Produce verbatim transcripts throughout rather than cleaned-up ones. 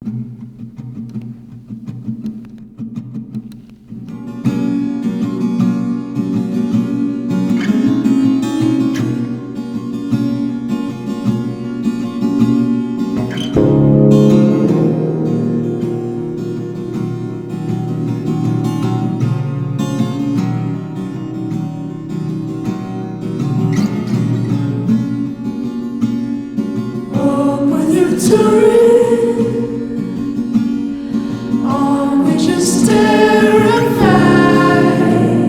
On which is terrified.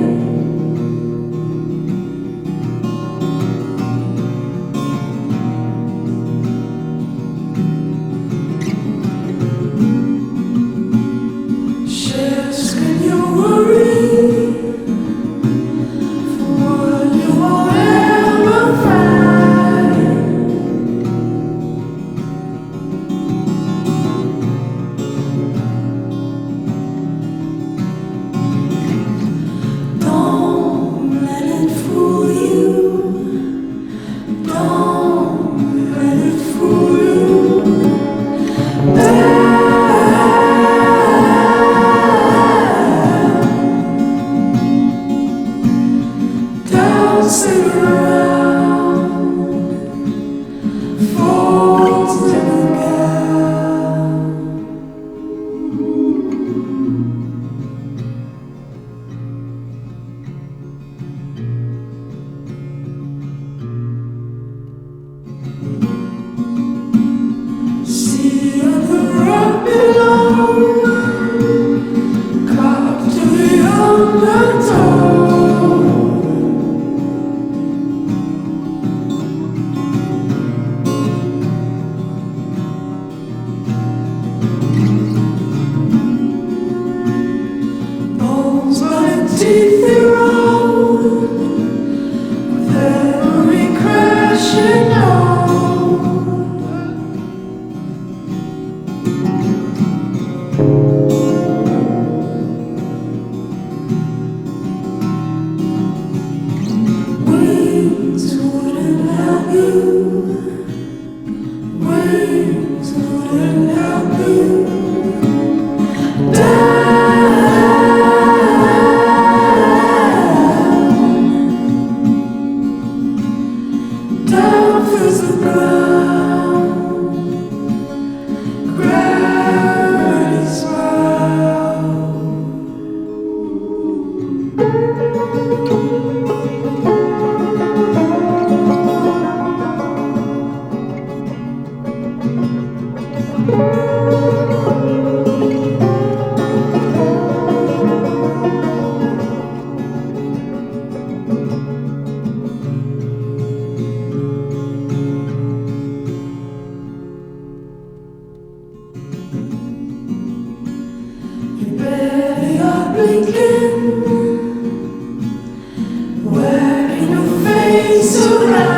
Shares in your worry for what you will ever find. Don't let it fool you. Don't let it fool you. Don't sit around, fall to the ground. See on the rock below, carved to the undertow. Bones like teeth they roll, with every crash you know. Wings wouldn't help you. Wings wouldn't help you. Down feels the ground, gravity's round. You barely are blinking, wearing your face around.